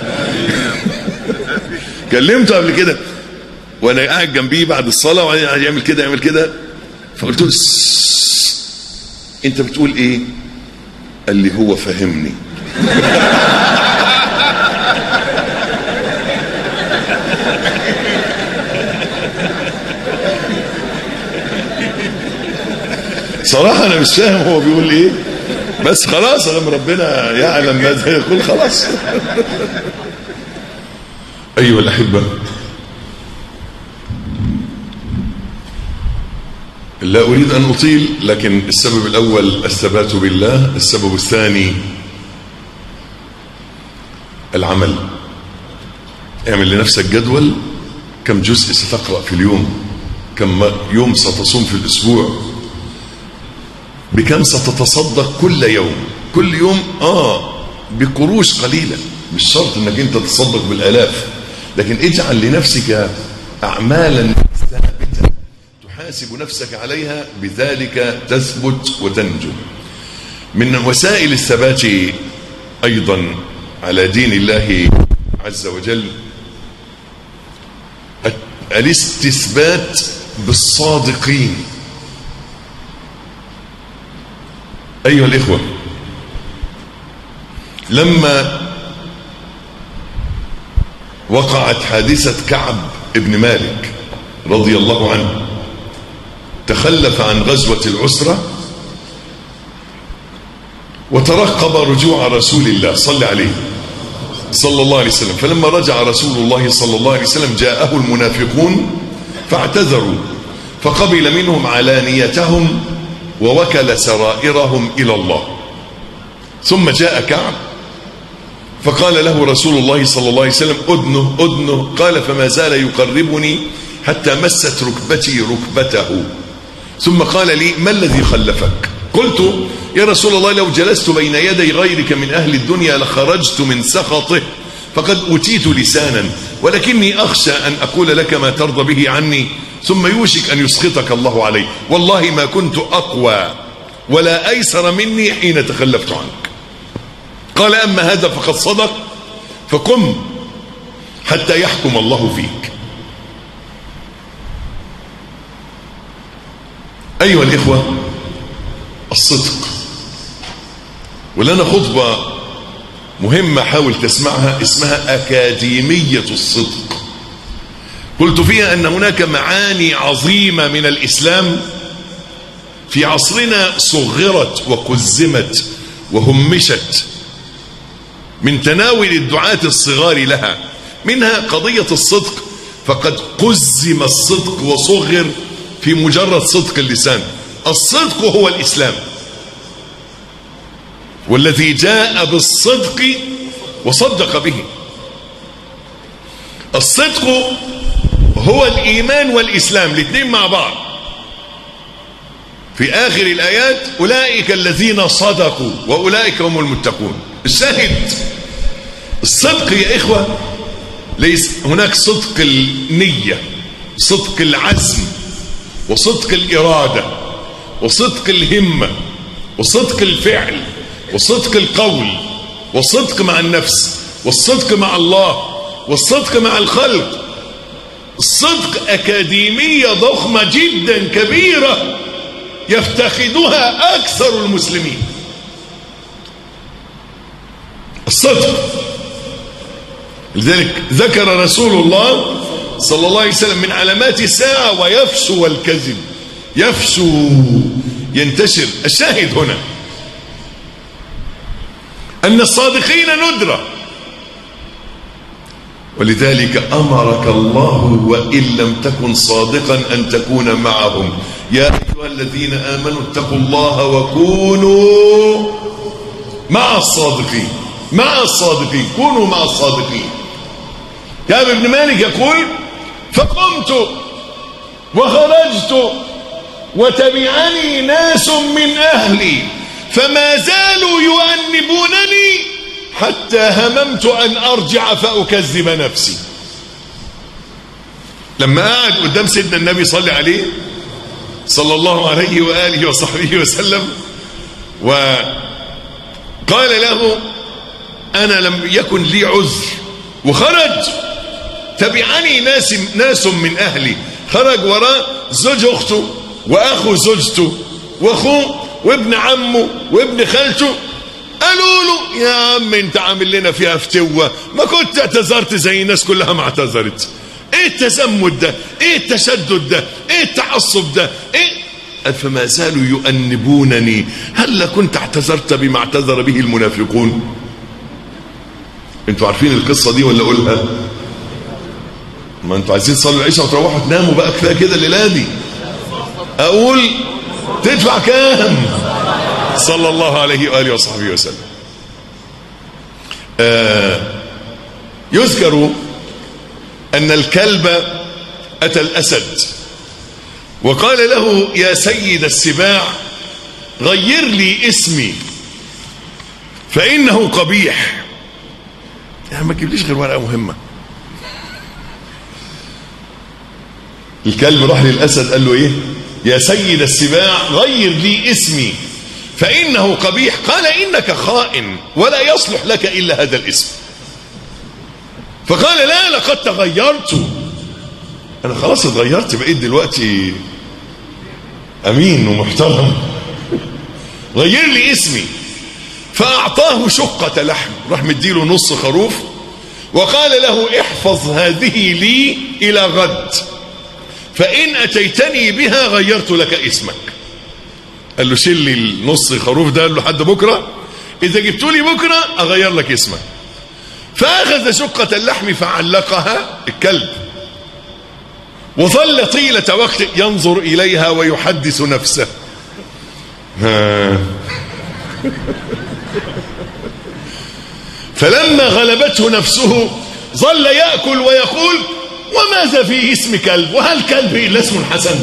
كلمته قبل كده وانا قاعد جنبيه بعد الصلاه وقاعد يعمل كده يعمل كده، فقلت له انت بتقول ايه؟ قال لي هو فهمني. صراحة أنا مش فاهم هو بيقول إيه، بس خلاص لما ربنا يعلم ماذا يقول خلاص. أيها الأحبة، لا أريد أن أطيل، لكن السبب الأول الثبات بالله، السبب الثاني العمل. اعمل لنفسك جدول، كم جزء ستقرأ في اليوم، كم يوم ستصوم في الأسبوع، بكم ستتصدق كل يوم. كل يوم آه بقروش قليلة، مش شرط انك انت تتصدق بالالاف، لكن اجعل لنفسك اعمالا ثابتة تحاسب نفسك عليها، بذلك تثبت وتنجو. من وسائل الثبات ايضا على دين الله عز وجل الاستثبات بالصادقين. أيها الإخوة، لما وقعت حادثة كعب ابن مالك رضي الله عنه، تخلف عن غزوة العسرة وترقب رجوع رسول الله صلى عليه صلى الله عليه وسلم. فلما رجع رسول الله صلى الله عليه وسلم جاءه المنافقون فاعتذروا، فقبل منهم علانيتهم ووكل سرائرهم إلى الله. ثم جاء كعب فقال له رسول الله صلى الله عليه وسلم أدنه أدنه. قال فما زال يقربني حتى مست ركبتي ركبته، ثم قال لي ما الذي خلفك؟ قلت يا رسول الله لو جلست بين يدي غيرك من أهل الدنيا لخرجت من سخطه، فقد أوتيت لسانا ولكني أخشى أن أقول لك ما ترضى به عني ثم يوشك أن يسخطك الله عليه. والله ما كنت أقوى ولا أيسر مني حين تخلفت عنك. قال أما هذا فقد صدق، فقم حتى يحكم الله فيك. أيها الإخوة، الصدق. ولنا خطبة مهمة حاول تسمعها اسمها أكاديمية الصدق. قلت فيها أن هناك معاني عظيمة من الإسلام في عصرنا صغرت وقزمت وهمشت من تناول الدعاة الصغار لها، منها قضية الصدق، فقد قزم الصدق وصغر في مجرد صدق اللسان. الصدق هو الإسلام، والذي جاء بالصدق وصدق به. الصدق هو الإيمان والإسلام الاثنين مع بعض. في آخر الآيات أولئك الذين صدقوا وأولئك هم المتقون. الشاهد الصدق يا إخوة، ليس هناك صدق النية، صدق العزم، وصدق الإرادة، وصدق الهمة، وصدق الفعل، وصدق القول، والصدق مع النفس، والصدق مع الله، والصدق مع الخلق. الصدق أكاديمية ضخمة جدا كبيرة يفتقدها أكثر المسلمين. الصدق. لذلك ذكر رسول الله صلى الله عليه وسلم من علامات الساعة ويفشو الكذب. يفشو ينتشر. الشاهد هنا أن الصادقين ندرة، ولذلك أمرك الله وإن لم تكن صادقا أن تكون معهم. يا أيها الذين آمنوا اتقوا الله وكونوا مع الصادقين. مع الصادقين، كونوا مع الصادقين. كعب بن مالك يقول: فقمت وخرجت وتبعني ناس من أهلي فما زالوا يؤنبونني حتى هممت أن أرجع فأكذب نفسي. لما قعد قدام سيدنا النبي صلى عليه صلى الله عليه وآله وصحبه وسلم وقال له: أنا لم يكن لي عذر، وخرج تبعني ناس ناس من أهلي. خرج وراه زوج أخته وأخو زوجته وأخوه وابن عمه وابن خالته. قالوا له: يا عم انت عامل لنا فيها فتوة، ما كنت اعتذرت زي الناس كلها ما اعتذرت. ايه التزمت ده؟ ايه التشدد ده؟ ايه التعصب ده؟ ايه؟ قال: فما زالوا يؤنبونني هل كنت اعتذرت بما اعتذر به المنافقون؟ انتوا عارفين القصة دي ولا اقولها؟ ما انتوا عايزين تصلوا العشاء وتروحوا تناموا بقى، كفايه كده الليله دي. اقول تدفع كام؟ صلى الله عليه وآله وصحبه وسلم. آه يذكر أن الكلب أتى الأسد وقال له: يا سيد السباع غير لي اسمي فإنه قبيح. يعني ما تجيبليش غير ورقة مهمة. الكلب راح للأسد قال له إيه؟ يا سيد السباع غير لي اسمي فإنه قبيح. قال: إنك خائن ولا يصلح لك إلا هذا الاسم. فقال: لا، لقد تغيرت، أنا خلاص اتغيرت، بقيت دلوقتي أمين ومحترم، غير لي اسمي. فأعطاه شقة لحم، راح مديله نص خروف وقال له: احفظ هذه لي إلى غد، فإن أتيتني بها غيرت لك اسمك. قال له: شيل لي النص خروف ده، قال له لحد بكرة، إذا جبت لي بكرة أغير لك اسمك. فأخذ شقة اللحم فعلقها الكلب، وظل طيلة وقت ينظر إليها ويحدث نفسه. فلما غلبته نفسه ظل يأكل ويقول: وماذا في اسم كلب؟ وهل كلب إلا اسم حسن؟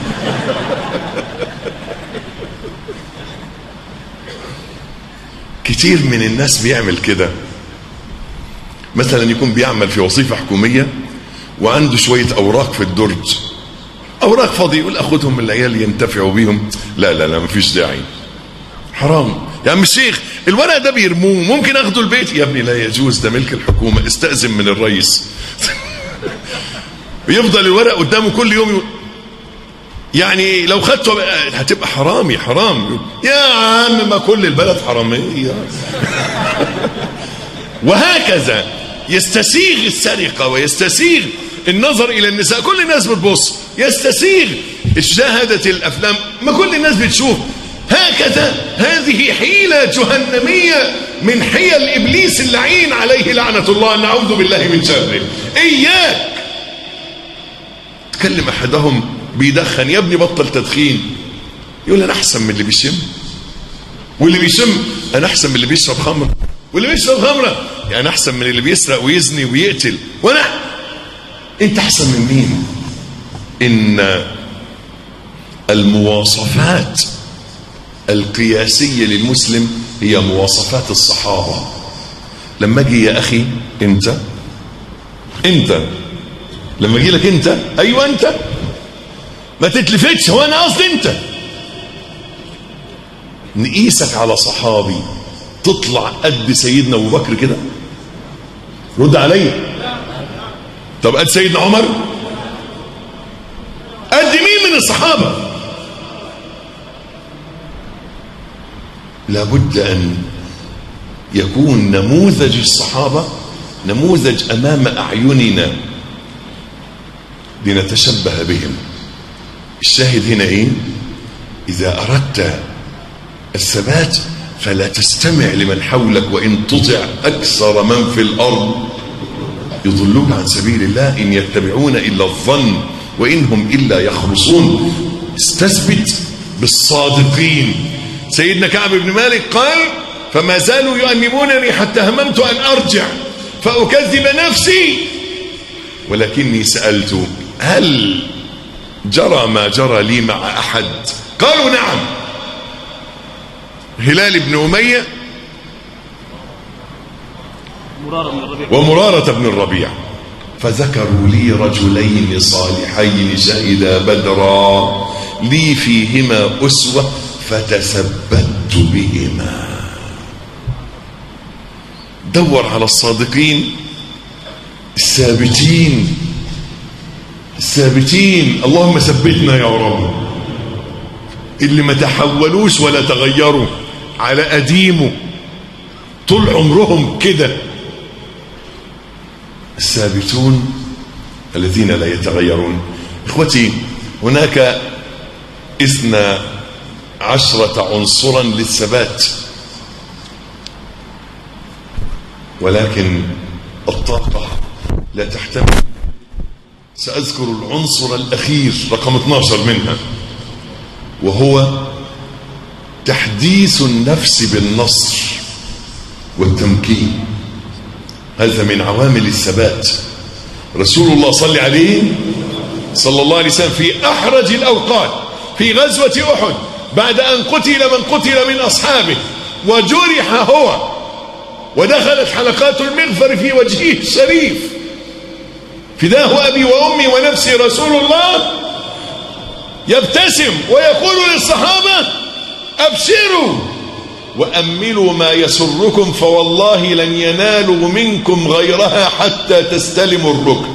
كتير من الناس بيعمل كده. مثلا يكون بيعمل في وظيفة حكومية وعنده شوية أوراق في الدرج، أوراق فاضي، يقول أخذهم من العيال ينتفعوا بيهم. لا لا لا، مفيش داعي، حرام يا عم الشيخ، الورق ده بيرموه، ممكن أخده البيت. يا ابني لا يجوز، ده ملك الحكومة، استأذن من الرئيس. يفضل الورق قدامه كل يوم يقول يعني لو خدته هتبقى حرامي حرام. يا عم ما كل البلد حرامية. وهكذا يستسيغ السرقة ويستسيغ النظر إلى النساء. كل الناس بتبص. يستسيغ مشاهدة الأفلام، ما كل الناس بتشوف. هكذا هذه حيلة جهنمية من حيل إبليس اللعين عليه لعنة الله، نعوذ بالله من شره. إياك تكلم أحدهم بيدخن، يا ابني بطل تدخين، يقول أنا أحسن من اللي بيشم، واللي بيشم أنا أحسن من اللي بيشرب خمر، واللي بيشرب خمرة يعني أحسن من اللي بيسرق ويزني ويقتل. وأنا أنت أحسن من مين؟ إن المواصفات القياسية للمسلم هي مواصفات الصحابة. لما أجي يا أخي أنت أنت لما أجي لك أنت، أيوة أنت، ما تتلفتش هو أنا قصدي أنت، نقيسك على صحابي تطلع قد سيدنا أبو بكر كده؟ رد عليا. طب قد سيدنا عمر؟ قد مين من الصحابة؟ لابد أن يكون نموذج الصحابة نموذج أمام أعيننا لنتشبه بهم. الشاهد هنا إيه؟ إذا أردت الثبات فلا تستمع لمن حولك، وإن تطع أكثر من في الأرض يضلوك عن سبيل الله إن يتبعون إلا الظن وإنهم إلا يخرصون. استثبت بالصادقين. سيدنا كعب بن مالك قال فما زالوا يؤنبونني حتى هممت أن أرجع فأكذب نفسي ولكني سألت هل جرى ما جرى لي مع أحد؟ قالوا نعم. هلال بن أمية ومرارة بن الربيع. فذكروا لي رجلين صالحين شهدا بدرا لي فيهما أسوة فتثبت بهما. دور على الصادقين الثابتين الثابتين. اللهم ثبتنا يا رب، اللي ما تحولوش ولا تغيروا على قديمه طول عمرهم كده. الثابتون الذين لا يتغيرون. اخوتي، هناك اثنا عشرة عنصرا للثبات، ولكن الطاقة لا تحتمل. سأذكر العنصر الأخير رقم اثناشر منها، وهو تحديث النفس بالنصر والتمكين. هذا من عوامل الثبات. رسول الله صلى عليه صلى الله عليه وسلم في أحرج الأوقات في غزوة أحد بعد أن قتل من قتل من أصحابه وجرح هو ودخلت حلقات المغفر في وجهه الشريف، فداه أبي وأمي ونفسي رسول الله، يبتسم ويقول للصحابة أبشروا وأملوا ما يسركم فوالله لن ينالوا منكم غيرها حتى تستلموا الركن.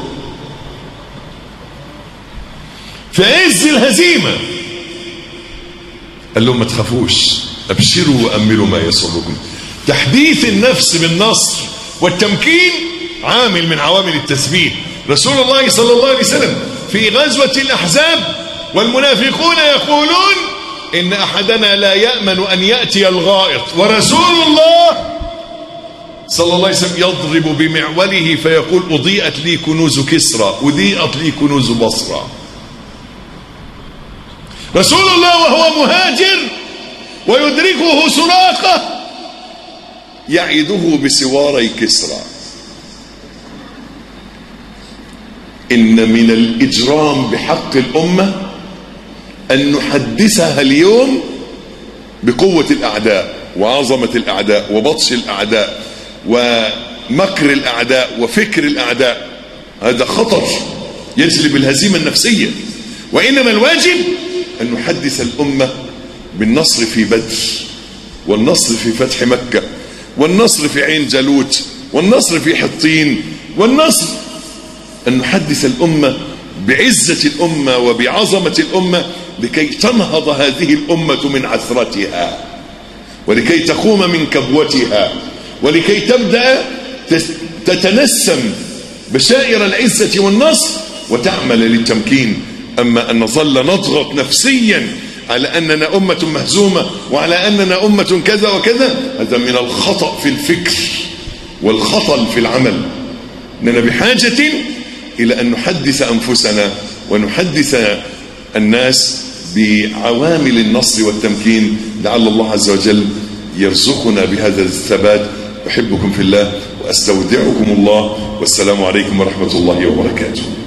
في عز الهزيمة قال لهم ما تخافوش، أبشروا وأملوا ما يسركم. تحديث النفس بالنصر والتمكين عامل من عوامل التثبيت. رسول الله صلى الله عليه وسلم في غزوة الأحزاب والمنافقون يقولون إن أحدنا لا يأمن أن يأتي الغائط، ورسول الله صلى الله عليه وسلم يضرب بمعوله فيقول أضيئت لي كنوز كسرى، أضيئت لي كنوز بصرى. رسول الله وهو مهاجر ويدركه سراقة يعيده بسواري كسرى. إن من الإجرام بحق الأمة أن نحدثها اليوم بقوة الأعداء وعظمة الأعداء وبطش الأعداء ومكر الأعداء وفكر الأعداء. هذا خطر يجلب الهزيمة النفسية. وإنما الواجب أن نحدث الأمة بالنصر في بدر، والنصر في فتح مكة، والنصر في عين جالوت، والنصر في حطين، والنصر أن نحدث الأمة بعزة الأمة وبعظمة الأمة لكي تنهض هذه الأمة من عثرتها، ولكي تقوم من كبوتها، ولكي تبدأ تتنسم بشائر العزة والنصر وتعمل للتمكين. أما أن نظل نضغط نفسيا على أننا أمة مهزومة وعلى أننا أمة كذا وكذا، هذا من الخطأ في الفكر والخطل في العمل. إننا بحاجة إلى أن نحدث أنفسنا ونحدث الناس بعوامل النصر والتمكين، لعل الله عز وجل يرزقنا بهذا الثبات. أحبكم في الله وأستودعكم الله، والسلام عليكم ورحمة الله وبركاته.